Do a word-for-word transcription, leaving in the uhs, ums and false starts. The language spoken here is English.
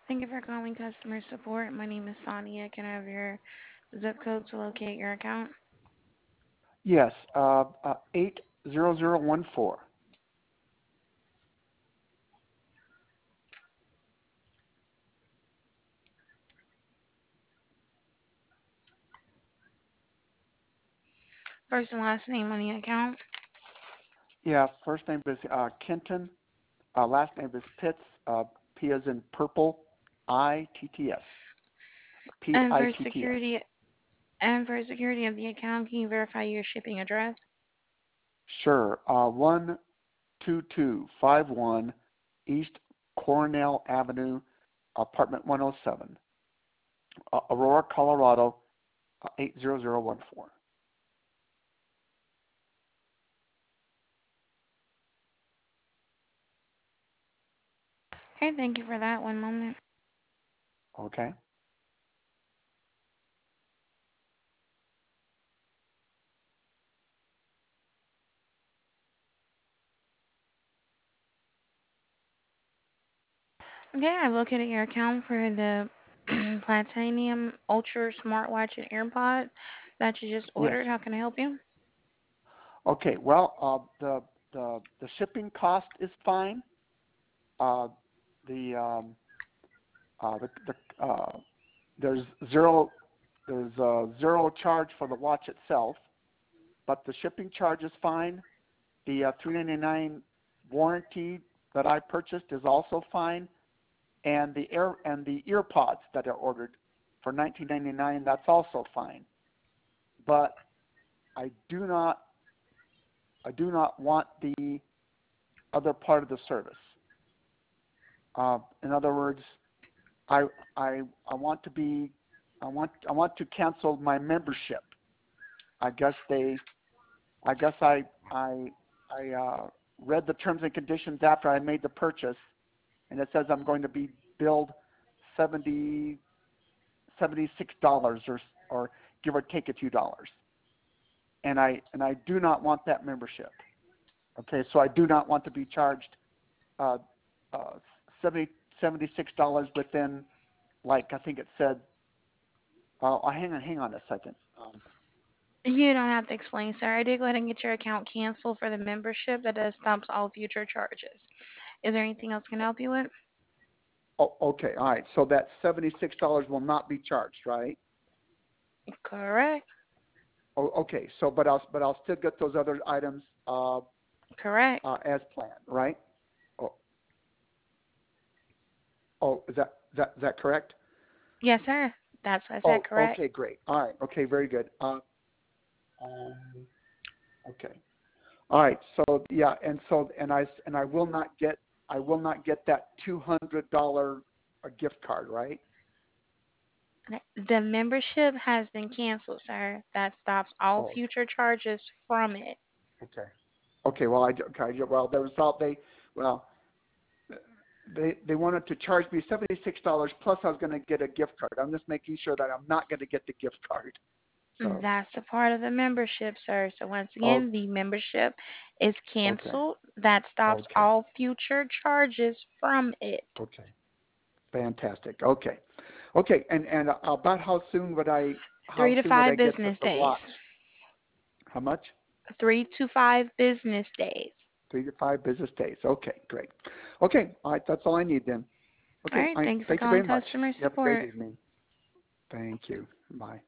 Thank you for calling customer support. My name is Sonia. Can I have your zip code to locate your account? Yes, uh, uh, eight zero zero one four. First and last name on the account. Yeah, first name is uh, Kenton. Uh, last name is Pitts. Uh, P as in purple. I T T S. P And I for T T S. security and for security of the account, can you verify your shipping address? Sure. Uh, one two two five one East Cornell Avenue, apartment one oh seven, uh, Aurora, Colorado, uh, eight zero zero one four. Okay, thank you for that. One moment. Okay. Okay, I've located your account for the Platinum Ultra smartwatch and AirPod that you just Yes. ordered. How can I help you? Okay. Well, uh, the the the shipping cost is fine. Uh, the um, uh, the, the uh, there's zero there's uh, zero charge for the watch itself, but the shipping charge is fine. The uh, three ninety-nine warranty that I purchased is also fine, and the air and the ear pods that I ordered for nineteen ninety-nine, that's also fine. But I do not I do not want the other part of the service. Uh, in other words, I I I want to be I want I want to cancel my membership. I guess they I guess I I I uh, read the terms and conditions after I made the purchase, and it says I'm going to be billed seventy seventy six dollars or or give or take a few dollars, and I and I do not want that membership. Okay, so I do not want to be charged uh, uh, seventy seventy six dollars within, like I think it said. Uh, oh, hang on, hang on a second. Um, You don't have to explain, sir. I did go ahead and get your account canceled for the membership. That does stops all future charges. Is there anything else I can help you with? oh, okay, all right. So that seventy six dollars will not be charged, right? Correct. Oh, okay. So, but I'll but I'll still get those other items uh, Correct. uh, as planned, right? Oh, oh, is that is that is that correct? Yes, sir. That's what I said. Oh, Correct. okay, great. All right, okay, very good. Uh, um, okay, all right. So yeah, and so and I and I will not get I will not get that two hundred dollar gift card, right? The membership has been canceled, sir. That stops all Oh, future charges from it. okay. Okay. Well, I okay. Well, the result they well they they wanted to charge me seventy six dollars plus I was going to get a gift card. I'm just making sure that I'm not going to get the gift card. So That's a part of the membership, sir. So once oh, again, the membership is okay. canceled. That stops Okay. all future charges from it. Okay. Fantastic. Okay. Okay. And and about how soon would I how Three to soon would I five get the, business the watch? days. How much? Three to five business days. Three to five business days. Okay. Great. Okay. All right. That's all I need then. All Okay. right. All right. Thank you for Thank you calling very much. customer You have a great support. evening. Thank you. Bye.